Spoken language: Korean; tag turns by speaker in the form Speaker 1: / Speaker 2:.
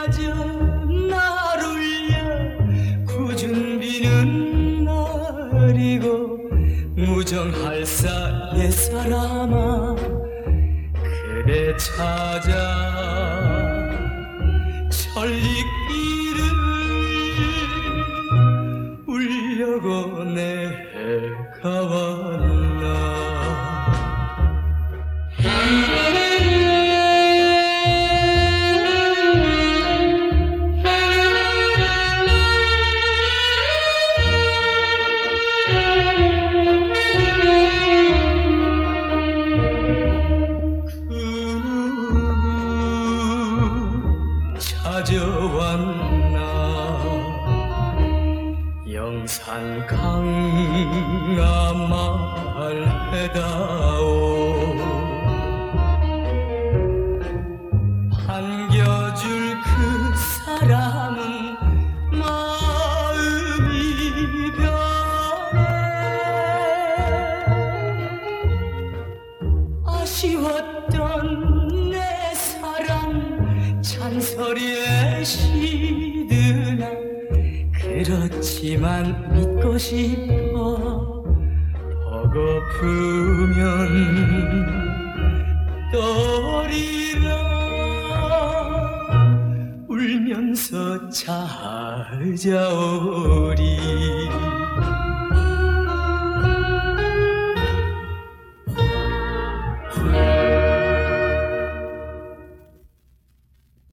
Speaker 1: 마저 날 울려 굳은 비는 날이고 무정할 사의 사람아 그대 찾아 천리길을 울려고 내가 왔나. 찾아왔나. 영산 강가 말해다오. 반겨줄 그 사람은 마음이 변해. 아쉬웠던 내 사랑 잔소리에 시드나. 그렇지만 믿고 싶어. 보고프면 떠리라. 울면서 찾아오리.